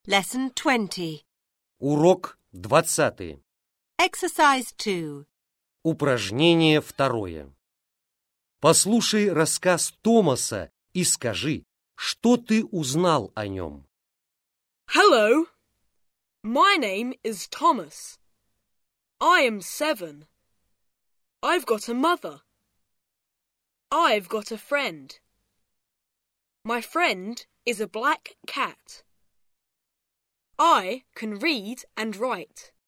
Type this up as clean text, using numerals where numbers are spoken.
Lesson 20. Урок 20. Exercise 2. Упражнение 2. Послушай рассказ Томаса и скажи, что ты узнал о нем. Hello, my name is Thomas. I am 7. I've got a mother. I've got a friend. My friend is a black cat. I can read and write.